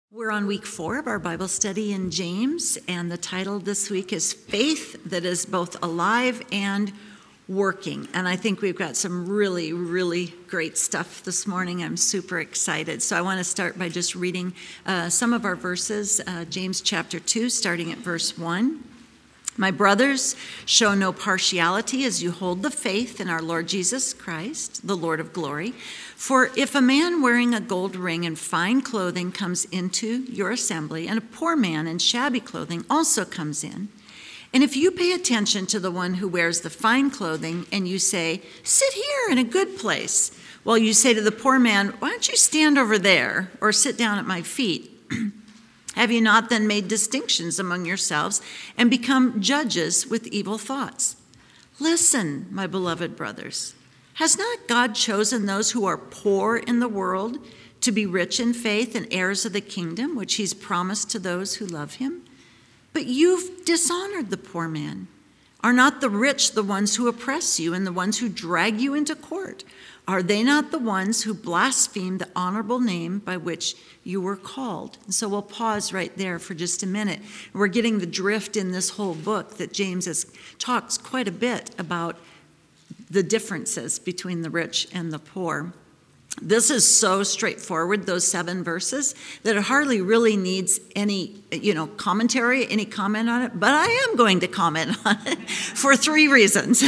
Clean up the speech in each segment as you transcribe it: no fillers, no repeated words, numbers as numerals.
We're on week 4 of our Bible study in James, and the title this week is Faith That Is Both Alive and Working. And I think we've got some really, really great stuff this morning. I'm super excited. So I want to start by just reading some of our verses, James chapter 2, starting at verse 1. My brothers, show no partiality as you hold the faith in our Lord Jesus Christ, the Lord of glory. For if a man wearing a gold ring and fine clothing comes into your assembly, and a poor man in shabby clothing also comes in, and if you pay attention to the one who wears the fine clothing and you say, sit here in a good place, while you say to the poor man, why don't you stand over there or sit down at my feet? Have you not then made distinctions among yourselves and become judges with evil thoughts? Listen, my beloved brothers, has not God chosen those who are poor in the world to be rich in faith and heirs of the kingdom, which he's promised to those who love him? But you've dishonored the poor man. Are not the rich the ones who oppress you and the ones who drag you into court? Are they not the ones who blaspheme the honorable name by which you were called? And so we'll pause right there for just a minute. We're getting the drift in this whole book that James talks quite a bit about the differences between the rich and the poor. This is so straightforward, those 7 verses, that it hardly really needs any, commentary, any comment on it. But I am going to comment on it for 3 reasons.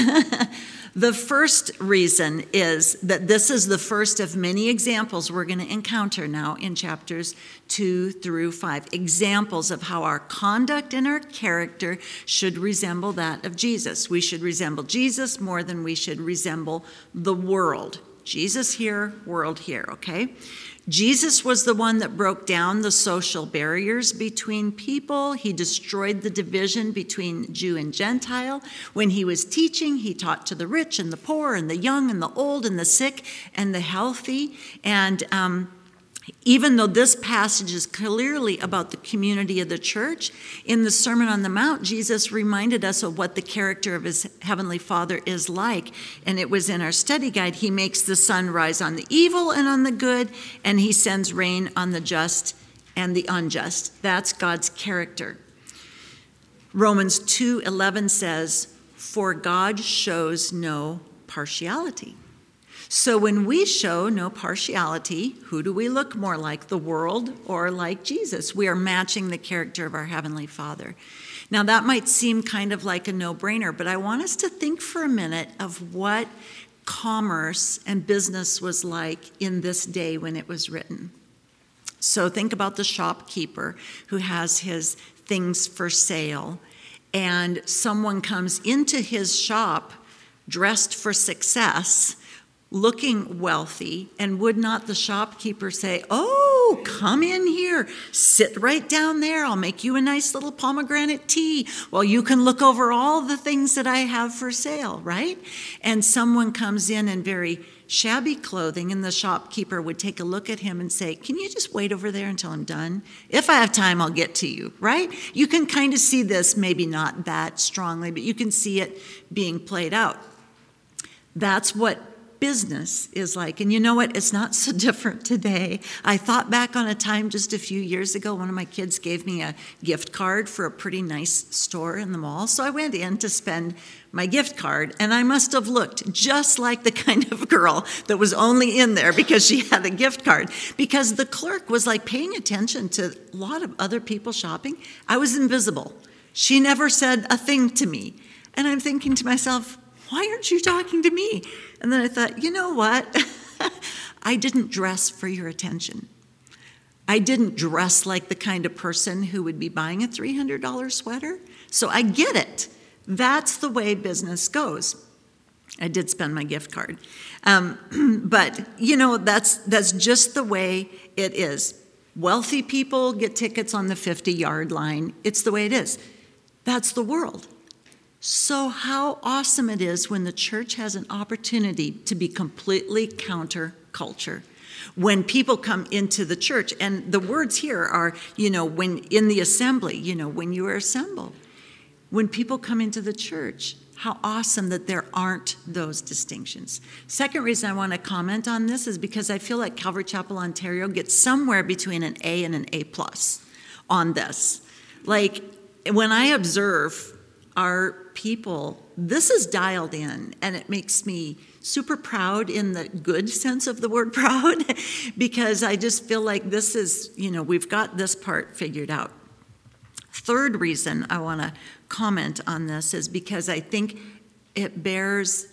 The first reason is that this is the first of many examples we're going to encounter now in chapters 2 through 5. Examples of how our conduct and our character should resemble that of Jesus. We should resemble Jesus more than we should resemble the world. Jesus here, world here, okay? Jesus was the one that broke down the social barriers between people. He destroyed the division between Jew and Gentile. When he was teaching, he taught to the rich and the poor and the young and the old and the sick and the healthy. And even though this passage is clearly about the community of the church, in the Sermon on the Mount, Jesus reminded us of what the character of his heavenly Father is like. And it was in our study guide. He makes the sun rise on the evil and on the good, and he sends rain on the just and the unjust. That's God's character. Romans 2:11 says, for God shows no partiality. So when we show no partiality, who do we look more like, the world or like Jesus? We are matching the character of our Heavenly Father. Now that might seem kind of like a no-brainer, but I want us to think for a minute of what commerce and business was like in this day when it was written. So think about the shopkeeper who has his things for sale, and someone comes into his shop dressed for success, looking wealthy, and would not the shopkeeper say, oh, come in here, sit right down there, I'll make you a nice little pomegranate tea while you can look over all the things that I have for sale, right? And someone comes in very shabby clothing, and the shopkeeper would take a look at him and say, can you just wait over there until I'm done? If I have time, I'll get to you, right? You can kind of see this, maybe not that strongly, but you can see it being played out. That's what business is like. And you know what? It's not so different today. I thought back on a time just a few years ago, one of my kids gave me a gift card for a pretty nice store in the mall. So I went in to spend my gift card, and I must have looked just like the kind of girl that was only in there because she had a gift card. Because the clerk was like paying attention to a lot of other people shopping. I was invisible. She never said a thing to me. And I'm thinking to myself, why aren't you talking to me? And then I thought, you know what? I didn't dress for your attention. I didn't dress like the kind of person who would be buying a $300 sweater. So I get it. That's the way business goes. I did spend my gift card. But, that's just the way it is. Wealthy people get tickets on the 50-yard line. It's the way it is. That's the world. So how awesome it is when the church has an opportunity to be completely counterculture. When people come into the church, and the words here are, when in the assembly, when you are assembled. When people come into the church, How awesome that there aren't those distinctions. Second reason I want to comment on this is because I feel like Calvary Chapel, Ontario gets somewhere between an A and an A+ on this. Like, when I observe our people, this is dialed in, and it makes me super proud in the good sense of the word proud, because I just feel like this is, we've got this part figured out. Third reason I want to comment on this is because I think it bears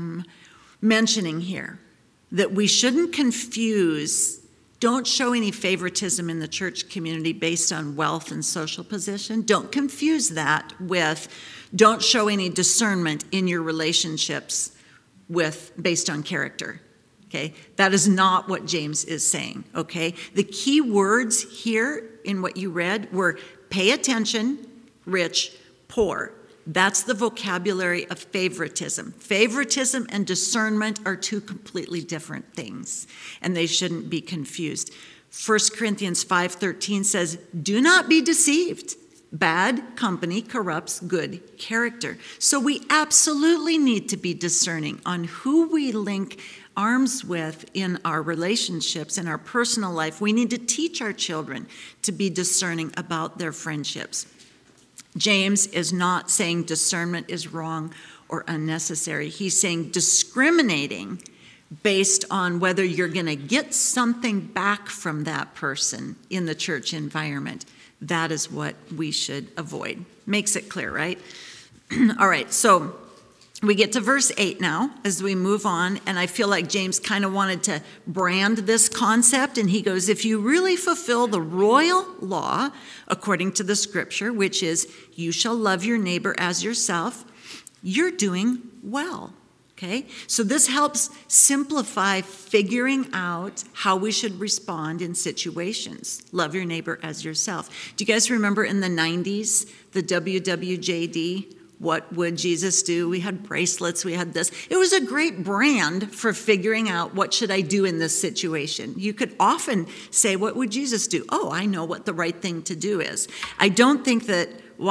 mentioning here that we shouldn't confuse, don't show any favoritism in the church community based on wealth and social position. Don't confuse that with don't show any discernment in your relationships based on character. Okay, that is not what James is saying. Okay, the key words here in what you read were pay attention, rich, poor. That's the vocabulary of favoritism. Favoritism and discernment are two completely different things, and they shouldn't be confused. 1 Corinthians 5:13 says, do not be deceived. Bad company corrupts good character. So we absolutely need to be discerning on who we link arms with in our relationships, in our personal life. We need to teach our children to be discerning about their friendships. James is not saying discernment is wrong or unnecessary. He's saying discriminating based on whether you're going to get something back from that person in the church environment. That is what we should avoid. Makes it clear, right? All right, so we get to verse 8 now as we move on, and I feel like James kind of wanted to brand this concept, and he goes, if you really fulfill the royal law according to the scripture, which is you shall love your neighbor as yourself, you're doing well. Okay, so this helps simplify figuring out how we should respond in situations. Love your neighbor as yourself. Do you guys remember in the 90s, the WWJD, what would Jesus do? We had bracelets, we had this. It was a great brand for figuring out what should I do in this situation. You could often say, what would Jesus do? Oh, I know what the right thing to do is. I don't think that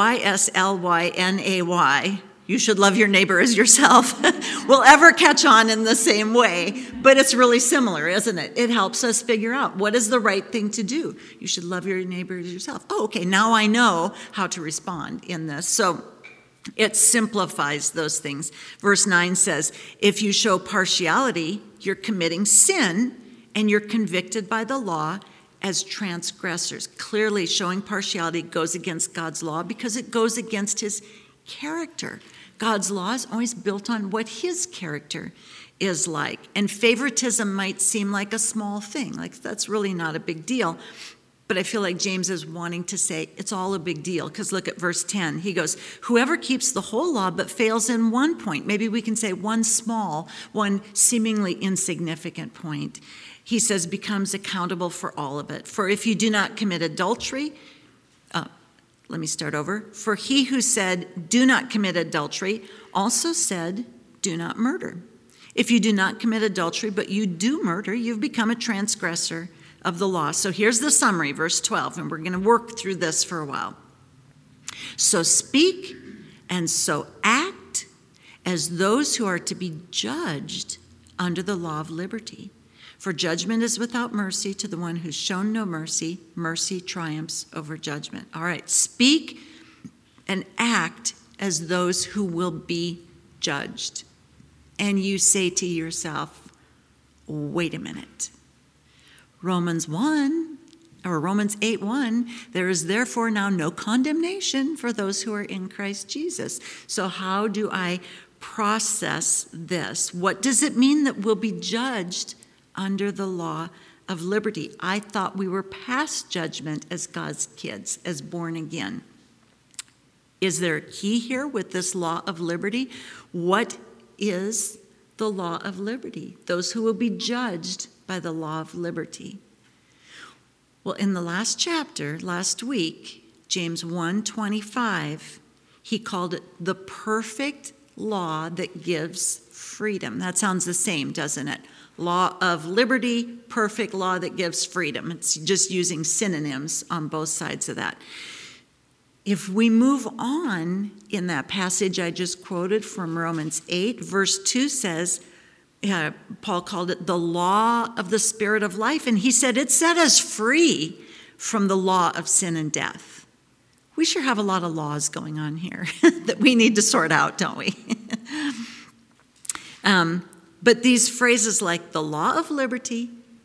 YSLYNAY, you should love your neighbor as yourself, will ever catch on in the same way, but it's really similar, isn't it? It helps us figure out what is the right thing to do. You should love your neighbor as yourself. Oh, okay, now I know how to respond in this. So it simplifies those things. Verse 9 says, if you show partiality, you're committing sin, and you're convicted by the law as transgressors. Clearly, showing partiality goes against God's law because it goes against his character. God's law is always built on what his character is like. And favoritism might seem like a small thing, like that's really not a big deal. But I feel like James is wanting to say it's all a big deal, because look at verse 10. He goes, whoever keeps the whole law but fails in one point, maybe we can say one small, one seemingly insignificant point, he says becomes accountable for all of it. For if you do not commit adultery, let me start over. For he who said, do not commit adultery, also said, do not murder. If you do not commit adultery, but you do murder, you've become a transgressor of the law. So here's the summary, verse 12, and we're going to work through this for a while. So speak and so act as those who are to be judged under the law of liberty. For judgment is without mercy to the one who's shown no mercy. Mercy triumphs over judgment. All right, speak and act as those who will be judged. And you say to yourself, wait a minute. Romans 8:1, there is therefore now no condemnation for those who are in Christ Jesus. So how do I process this? What does it mean that we'll be judged under the law of liberty? I thought we were past judgment as God's kids, as born again. Is there a key here with this law of liberty? What is the law of liberty? Those who will be judged by the law of liberty. Well, in the last chapter, last week, James 1:25, he called it the perfect law that gives freedom. That sounds the same, doesn't it? Law of liberty, perfect law that gives freedom. It's just using synonyms on both sides of that. If we move on in that passage I just quoted from Romans 8, verse 2 says, Paul called it the law of the Spirit of life, and he said it set us free from the law of sin and death. We sure have a lot of laws going on here that we need to sort out, don't we? But these phrases like the law of liberty,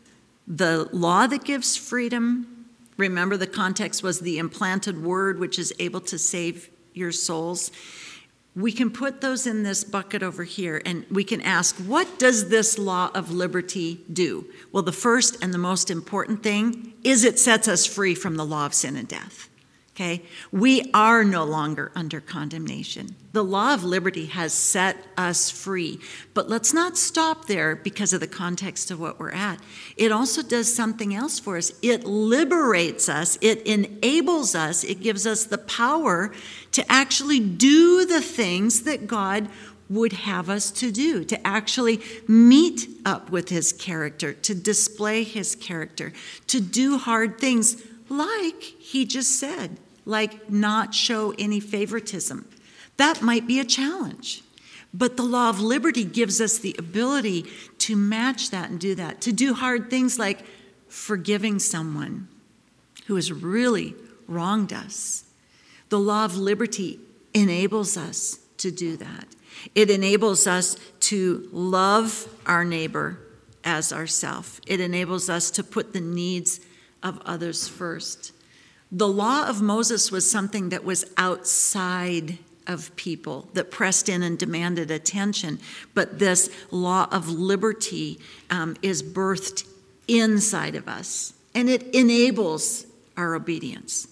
the law that gives freedom, remember the context was the implanted word which is able to save your souls. We can put those in this bucket over here, and we can ask, what does this law of liberty do? Well, the first and the most important thing is it sets us free from the law of sin and death. Okay? We are no longer under condemnation. The law of liberty has set us free. But let's not stop there because of the context of what we're at. It also does something else for us. It liberates us. It enables us. It gives us the power to actually do the things that God would have us to do, to actually meet up with his character, to display his character, to do hard things like he just said, like not show any favoritism. That might be a challenge. But the law of liberty gives us the ability to match that and do that, to do hard things like forgiving someone who has really wronged us. The law of liberty enables us to do that. It enables us to love our neighbor as ourselves. It enables us to put the needs of others first. The law of Moses was something that was outside of people, that pressed in and demanded attention. But this law of liberty is birthed inside of us, and it enables our obedience.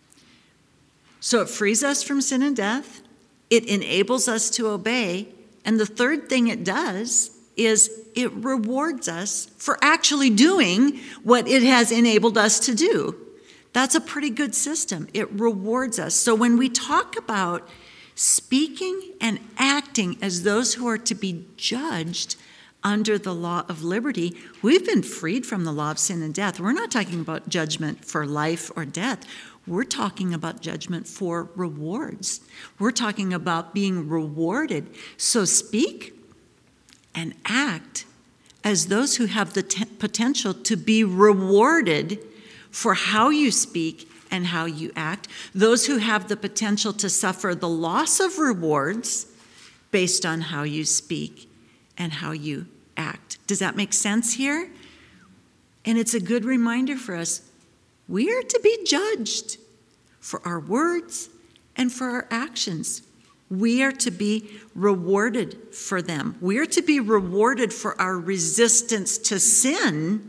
So it frees us from sin and death. It enables us to obey. And the third thing it does is it rewards us for actually doing what it has enabled us to do. That's a pretty good system. It rewards us. So when we talk about speaking and acting as those who are to be judged under the law of liberty, we've been freed from the law of sin and death. We're not talking about judgment for life or death. We're talking about judgment for rewards. We're talking about being rewarded. So speak and act as those who have the potential to be rewarded for how you speak and how you act, those who have the potential to suffer the loss of rewards based on how you speak and how you act. Does that make sense here? And it's a good reminder for us, we are to be judged for our words and for our actions. We are to be rewarded for them. We are to be rewarded for our resistance to sin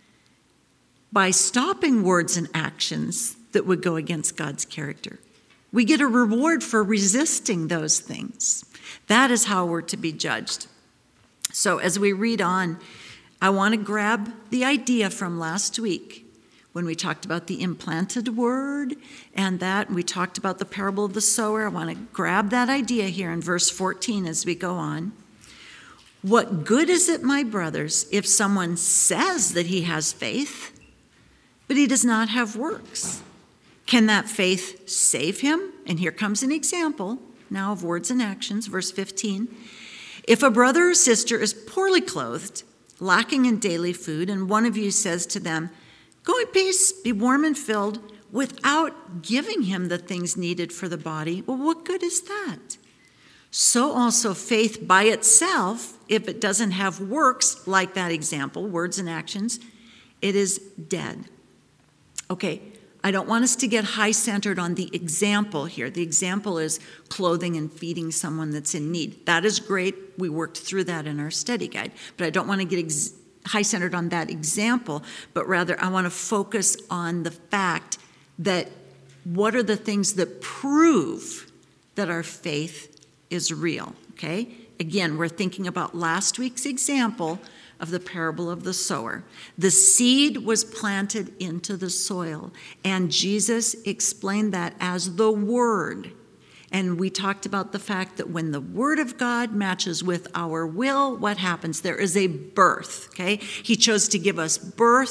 by stopping words and actions that would go against God's character. We get a reward for resisting those things. That is how we're to be judged. So as we read on, I want to grab the idea from last week when we talked about the implanted word and that we talked about the parable of the sower. I want to grab that idea here in verse 14 as we go on. What good is it, my brothers, if someone says that he has faith, but he does not have works? Can that faith save him? And here comes an example now of words and actions, verse 15. If a brother or sister is poorly clothed, lacking in daily food, and one of you says to them, go in peace, be warm and filled, without giving him the things needed for the body, well, what good is that? So also faith by itself, if it doesn't have works, like that example, words and actions, it is dead. Okay, I don't want us to get high-centered on the example here. The example is clothing and feeding someone that's in need. That is great. We worked through that in our study guide. But I don't want to get high-centered on that example, but rather I want to focus on the fact that what are the things that prove that our faith is real, okay? Again, we're thinking about last week's example of the parable of the sower. The seed was planted into the soil, and Jesus explained that as the Word. And we talked about the fact that when the Word of God matches with our will, what happens? There is a birth, okay? He chose to give us birth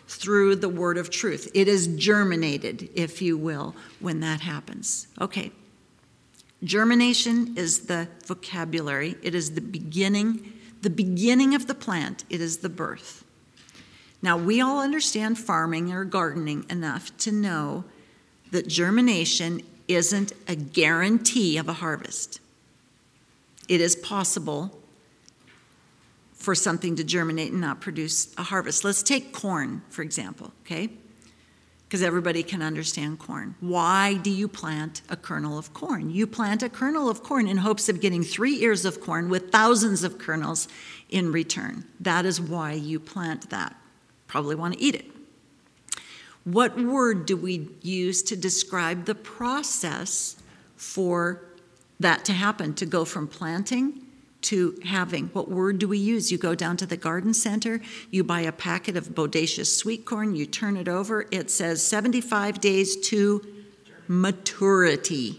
through the word of truth. It is germinated, if you will, when that happens. Okay. Germination is the vocabulary. It is the beginning of the plant. It is the birth. Now, we all understand farming or gardening enough to know that germination isn't a guarantee of a harvest. It is possible for something to germinate and not produce a harvest. Let's take corn, for example, okay? Because everybody can understand corn. Why do you plant a kernel of corn? You plant a kernel of corn in hopes of getting 3 ears of corn with thousands of kernels in return. That is why you plant that. Probably want to eat it. What word do we use to describe the process for that to happen, to go from planting to having? What word do we use? You go down to the garden center, you buy a packet of bodacious sweet corn, you turn it over, it says 75 days to maturity.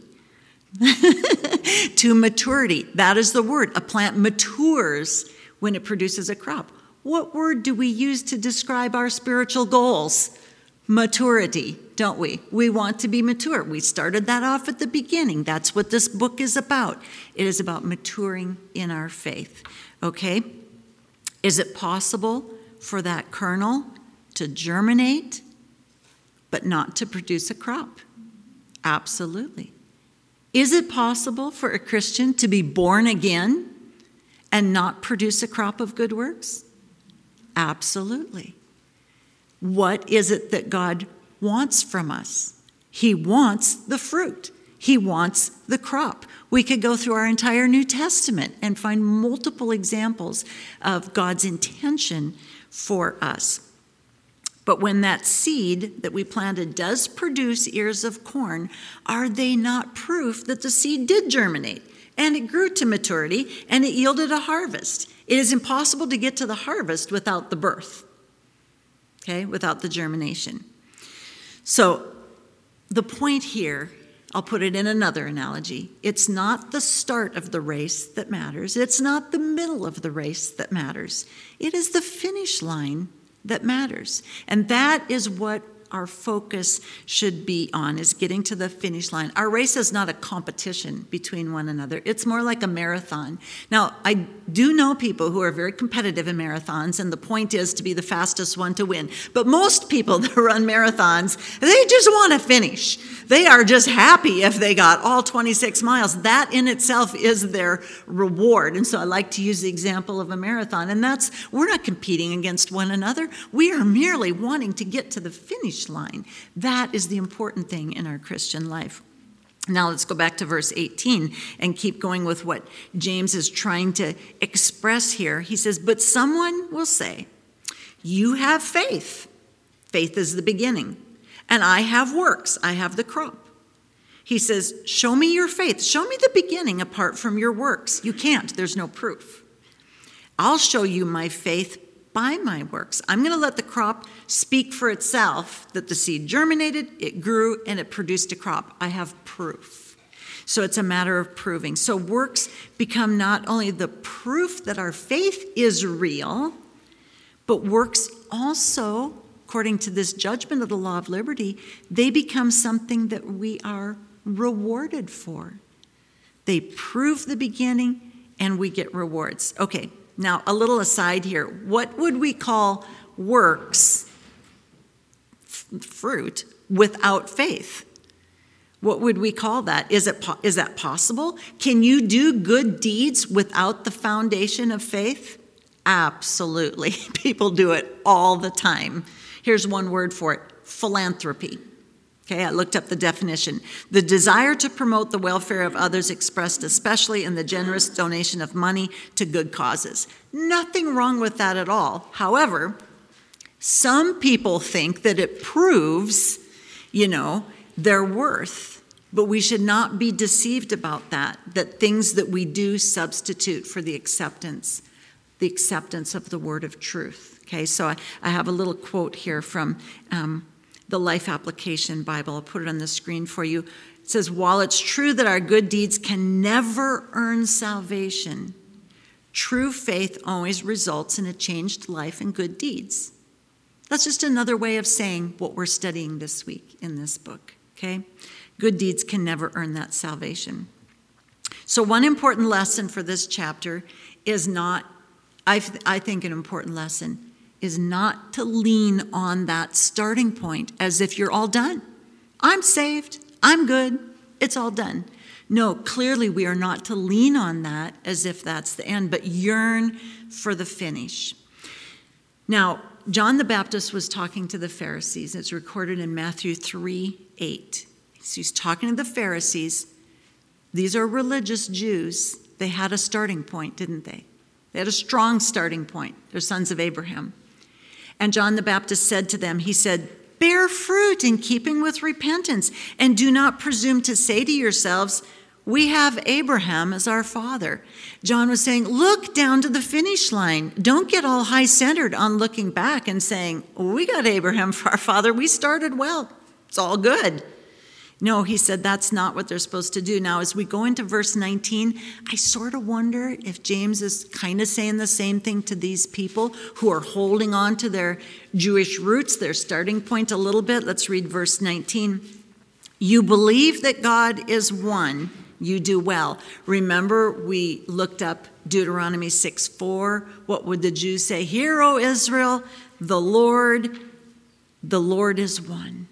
To maturity. That is the word. A plant matures when it produces a crop. What word do we use to describe our spiritual goals? Maturity, don't we? We want to be mature. We started that off at the beginning. That's what this book is about. It is about maturing in our faith. Okay? Is it possible for that kernel to germinate but not to produce a crop? Absolutely. Is it possible for a Christian to be born again and not produce a crop of good works? Absolutely. What is it that God wants from us? He wants the fruit. He wants the crop. We could go through our entire New Testament and find multiple examples of God's intention for us. But when that seed that we planted does produce ears of corn, are they not proof that the seed did germinate and it grew to maturity and it yielded a harvest? It is impossible to get to the harvest without the birth. Okay, without the germination. So the point here, I'll put it in another analogy. It's not the start of the race that matters. It's not the middle of the race that matters. It is the finish line that matters. And that is what our focus should be on, is getting to the finish line. Our race is not a competition between one another. It's more like a marathon. Now, I do know people who are very competitive in marathons, and the point is to be the fastest one to win. But most people that run marathons, they just want to finish. They are just happy if they got all 26 miles. That in itself is their reward. And so I like to use the example of a marathon. And we're not competing against one another. We are merely wanting to get to the finish line. That is the important thing in our Christian life. Now let's go back to verse 18 and keep going with what James is trying to express here. He says, but someone will say, you have faith. Faith is the beginning. And I have works. I have the crop. He says, show me your faith. Show me the beginning apart from your works. You can't. There's no proof. I'll show you my faith by my works. I'm going to let the crop speak for itself, that the seed germinated, it grew, and it produced a crop. I have proof. So it's a matter of proving. So works become not only the proof that our faith is real, but works also, according to this judgment of the law of liberty, they become something that we are rewarded for. They prove the beginning, and we get rewards. Okay. Now, a little aside here. What would we call works, fruit, without faith? What would we call that? Is that possible? Can you do good deeds without the foundation of faith? Absolutely. People do it all the time. Here's one word for it: philanthropy. Okay, I looked up the definition. The desire to promote the welfare of others, expressed especially in the generous donation of money to good causes. Nothing wrong with that at all. However, some people think that it proves, their worth. But we should not be deceived about that things that we do substitute for the acceptance of the word of truth. Okay, so I have a little quote here from the Life Application Bible. I'll put it on the screen for you. It says, while it's true that our good deeds can never earn salvation, true faith always results in a changed life and good deeds. That's just another way of saying what we're studying this week in this book, okay? Good deeds can never earn that salvation. So one important lesson for this chapter is not, I think an important lesson, is not to lean on that starting point as if you're all done. I'm saved, I'm good, it's all done. No, clearly we are not to lean on that as if that's the end, but yearn for the finish. Now, John the Baptist was talking to the Pharisees. It's recorded in Matthew 3:8. So he's talking to the Pharisees. These are religious Jews. They had a starting point, didn't they? They had a strong starting point. They're sons of Abraham. And John the Baptist said to them, he said, bear fruit in keeping with repentance, and do not presume to say to yourselves, we have Abraham as our father. John was saying, look down to the finish line. Don't get all high-centered on looking back and saying, we got Abraham for our father. We started well. It's all good. No, he said that's not what they're supposed to do. Now, as we go into verse 19, I sort of wonder if James is kind of saying the same thing to these people who are holding on to their Jewish roots, their starting point a little bit. Let's read verse 19. You believe that God is one. You do well. Remember, we looked up Deuteronomy 6:4. What would the Jews say? Hear, O Israel, the Lord is one.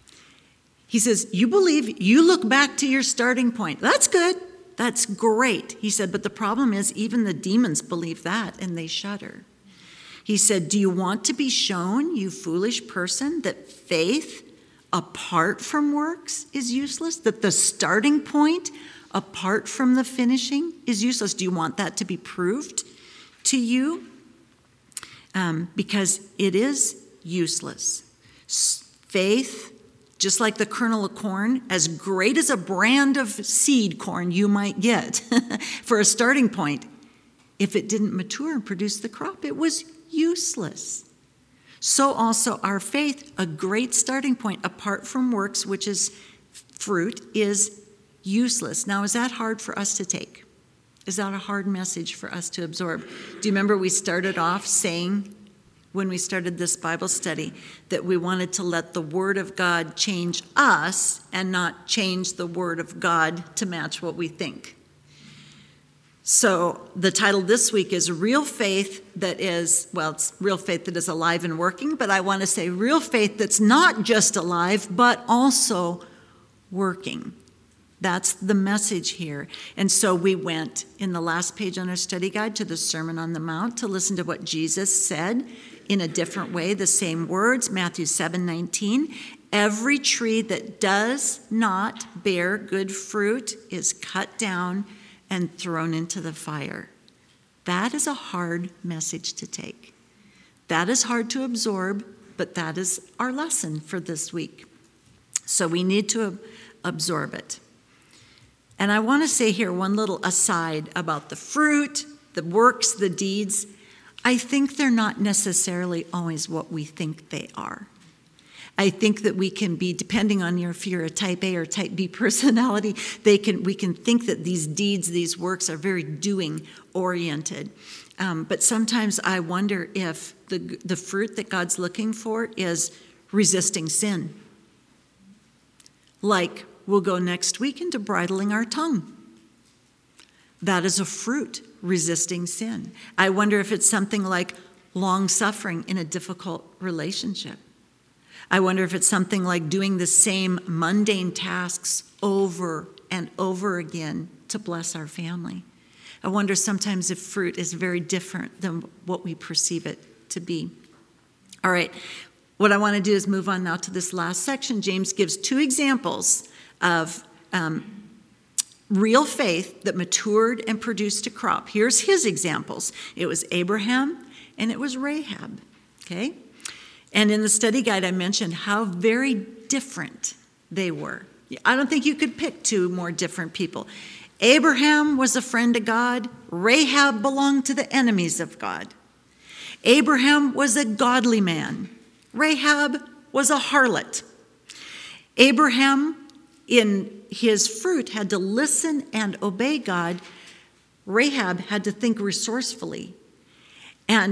He says, you believe, you look back to your starting point. That's good. That's great. He said, but the problem is even the demons believe that and they shudder. He said, do you want to be shown, you foolish person, that faith apart from works is useless? That the starting point apart from the finishing is useless? Do you want that to be proved to you? Because it is useless. Faith, just like the kernel of corn, as great as a brand of seed corn you might get for a starting point, if it didn't mature and produce the crop, it was useless. So also our faith, a great starting point apart from works, which is fruit, is useless. Now, is that hard for us to take? Is that a hard message for us to absorb? Do you remember we started off saying, when we started this Bible study, that we wanted to let the Word of God change us and not change the Word of God to match what we think? So the title this week is Real Faith That Is, well, it's Real Faith That Is Alive and Working, but I want to say real faith that's not just alive, but also working. That's the message here. And so we went in the last page on our study guide to the Sermon on the Mount to listen to what Jesus said in a different way, the same words, Matthew 7:19. Every tree that does not bear good fruit is cut down and thrown into the fire. That is a hard message to take. That is hard to absorb, but that is our lesson for this week. So we need to absorb it. And I want to say here one little aside about the fruit, the works, the deeds. I think they're not necessarily always what we think they are. I think that we can be, depending on if you're a type A or type B personality, we can think that these deeds, these works are very doing oriented. But sometimes I wonder if the fruit that God's looking for is resisting sin. Like we'll go next week into bridling our tongue. That is a fruit, resisting sin. I wonder if it's something like long suffering in a difficult relationship. I wonder if it's something like doing the same mundane tasks over and over again to bless our family. I wonder sometimes if fruit is very different than what we perceive it to be. All right, what I want to do is move on now to this last section. James gives two examples of real faith that matured and produced a crop. Here's his examples. It was Abraham and it was Rahab, okay? And in the study guide, I mentioned how very different they were. I don't think you could pick two more different people. Abraham was a friend of God. Rahab belonged to the enemies of God. Abraham was a godly man. Rahab was a harlot. Abraham, in his fruit, had to listen and obey God. Rahab had to think resourcefully. And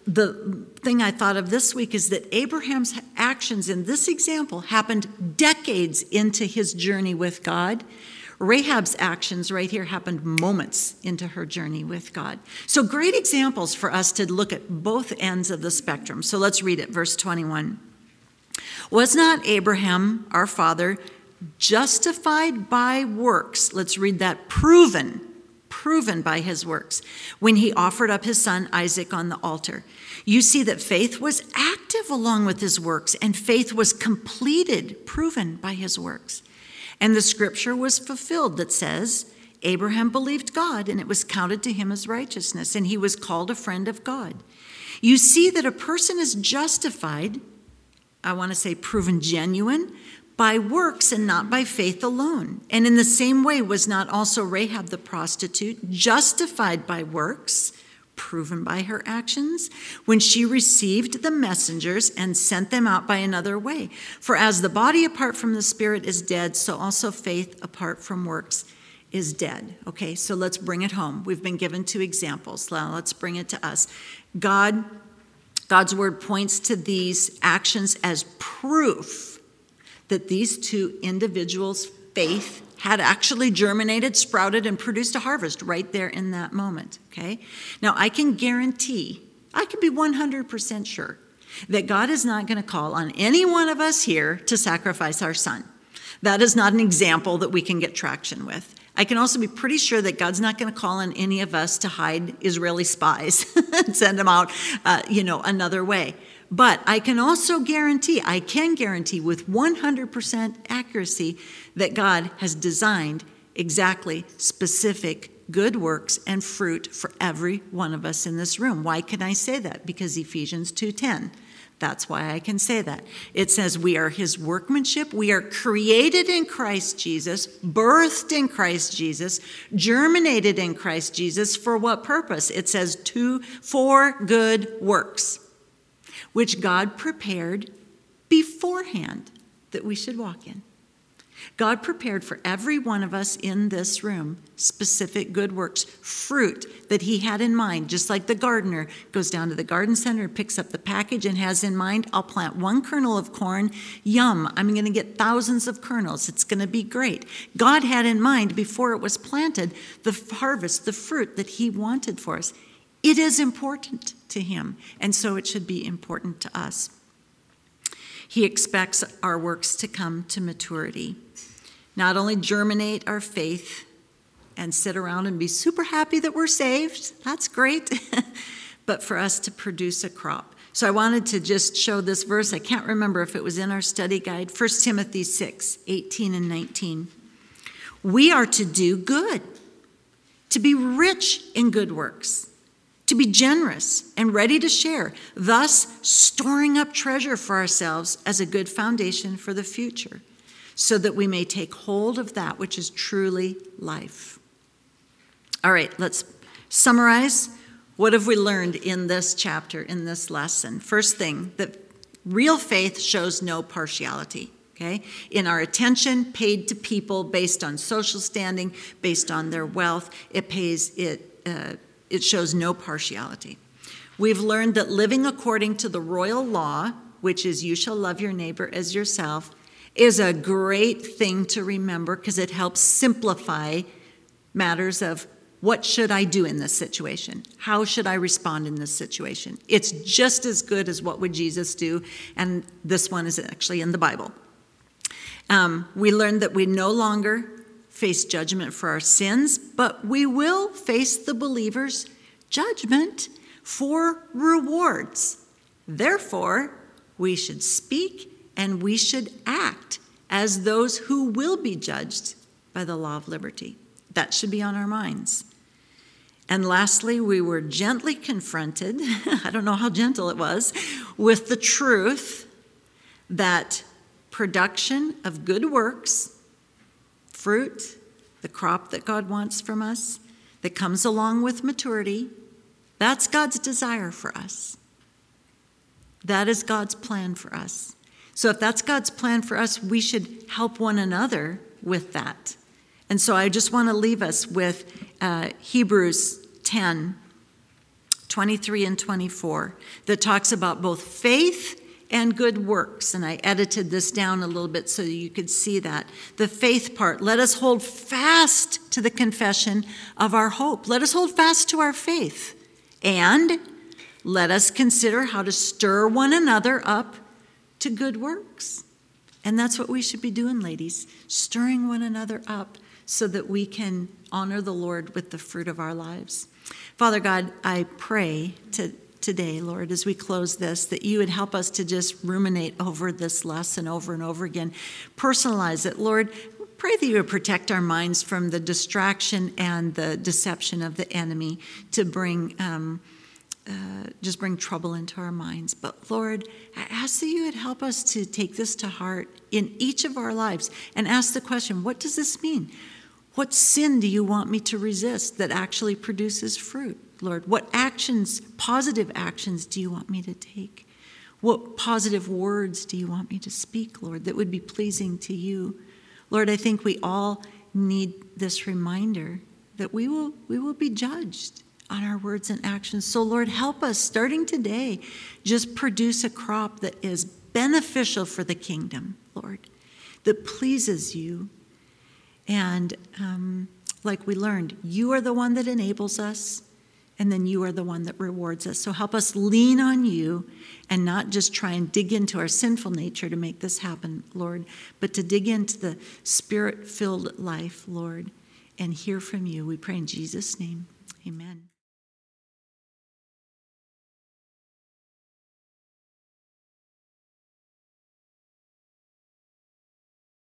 the thing I thought of this week is that Abraham's actions in this example happened decades into his journey with God. Rahab's actions right here happened moments into her journey with God. So great examples for us to look at both ends of the spectrum. So let's read it, verse 21. Was not Abraham, our father, justified by works? Let's read that. Proven by his works, when he offered up his son Isaac on the altar. You see that faith was active along with his works, and faith was completed, proven by his works. And the scripture was fulfilled that says, Abraham believed God, and it was counted to him as righteousness, and he was called a friend of God. You see that a person is justified, I want to say proven genuine, by works and not by faith alone. And in the same way was not also Rahab the prostitute justified by works, proven by her actions, when she received the messengers and sent them out by another way? For as the body apart from the spirit is dead, so also faith apart from works is dead. Okay, so let's bring it home. We've been given 2 examples. Now let's bring it to us. God's word points to these actions as proof that these 2 individuals' faith had actually germinated, sprouted, and produced a harvest right there in that moment, okay? Now, I can be 100% sure that God is not going to call on any one of us here to sacrifice our son. That is not an example that we can get traction with. I can also be pretty sure that God's not going to call on any of us to hide Israeli spies and send them out, another way. But I can guarantee with 100% accuracy that God has designed exactly specific good works and fruit for every one of us in this room. Why can I say that? Because Ephesians 2:10. That's why I can say that. It says we are his workmanship. We are created in Christ Jesus, birthed in Christ Jesus, germinated in Christ Jesus. For what purpose? It says for good works, which God prepared beforehand that we should walk in. God prepared for every one of us in this room specific good works, fruit that he had in mind, just like the gardener goes down to the garden center, picks up the package and has in mind, I'll plant 1 kernel of corn. Yum, I'm going to get thousands of kernels. It's going to be great. God had in mind before it was planted the harvest, the fruit that he wanted for us. It is important to him, and so it should be important to us. He expects our works to come to maturity, not only germinate our faith and sit around and be super happy that we're saved, that's great, but for us to produce a crop. So I wanted to just show this verse. I can't remember if it was in our study guide, 1 Timothy 6:18 and 19. We are to do good, to be rich in good works, to be generous and ready to share, thus storing up treasure for ourselves as a good foundation for the future, so that we may take hold of that which is truly life. All right, let's summarize. What have we learned in this chapter, in this lesson? First thing, that real faith shows no partiality. Okay, in our attention paid to people based on social standing, based on their wealth, it shows no partiality. We've learned that living according to the royal law, which is you shall love your neighbor as yourself, is a great thing to remember because it helps simplify matters of what should I do in this situation? How should I respond in this situation? It's just as good as what would Jesus do, and this one is actually in the Bible. We learned that we no longer face judgment for our sins, but we will face the believer's judgment for rewards. Therefore, we should speak and we should act as those who will be judged by the law of liberty. That should be on our minds. And lastly, we were gently confronted, I don't know how gentle it was, with the truth that production of good works, fruit, the crop that God wants from us, that comes along with maturity, that's God's desire for us. That is God's plan for us. So if that's God's plan for us, we should help one another with that. And so I just want to leave us with Hebrews 10:12 23 and 24, that talks about both faith and good works. And I edited this down a little bit so you could see that. The faith part, let us hold fast to the confession of our hope. Let us hold fast to our faith. And let us consider how to stir one another up to good works. And that's what we should be doing, ladies, stirring one another up so that we can honor the Lord with the fruit of our lives. Father God, I pray today, Lord, as we close this, that you would help us to just ruminate over this lesson over and over again. Personalize it, Lord. Pray that you would protect our minds from the distraction and the deception of the enemy to bring trouble into our minds. But Lord, I ask that you would help us to take this to heart in each of our lives and ask the question, what does this mean? What sin do you want me to resist that actually produces fruit, Lord? What actions, positive actions, do you want me to take? What positive words do you want me to speak, Lord, that would be pleasing to you? Lord, I think we all need this reminder that we will be judged on our words and actions. So Lord, help us, starting today, just produce a crop that is beneficial for the kingdom, Lord, that pleases you. And like we learned, you are the one that enables us, and then you are the one that rewards us. So help us lean on you and not just try and dig into our sinful nature to make this happen, Lord, but to dig into the spirit-filled life, Lord, and hear from you. We pray in Jesus' name. Amen.